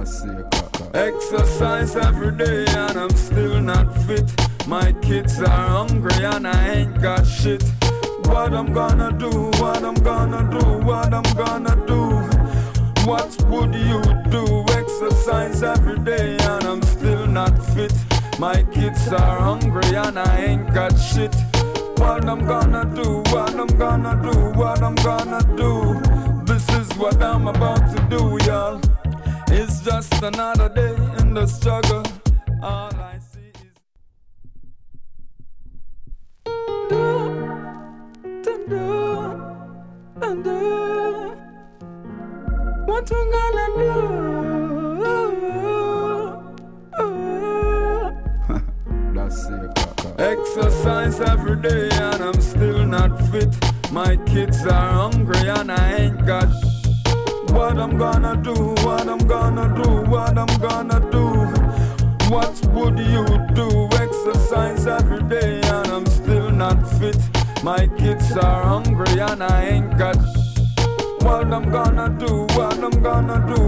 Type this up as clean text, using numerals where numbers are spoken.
That's it. Exercise every day and I'm still not fit. My kids are hungry and I ain't got shit. What I'm gonna do, what I'm gonna do, what I'm gonna do. What would you do? Exercise every day and I'm still not fit. My kids are hungry and I ain't got shit. What I'm gonna do, what I'm gonna do, what I'm gonna do. This is what I'm about to do, y'all. It's just another day in the struggle. All I see is what you gonna do? That's it. Exercise every day and I'm still not fit. My kids are hungry and I ain't got. What I'm gonna do, what I'm gonna do, what I'm gonna do. What would you do? Exercise every day and I'm still not fit. My kids are hungry and I ain't got. What I'm gonna do, what I'm gonna do,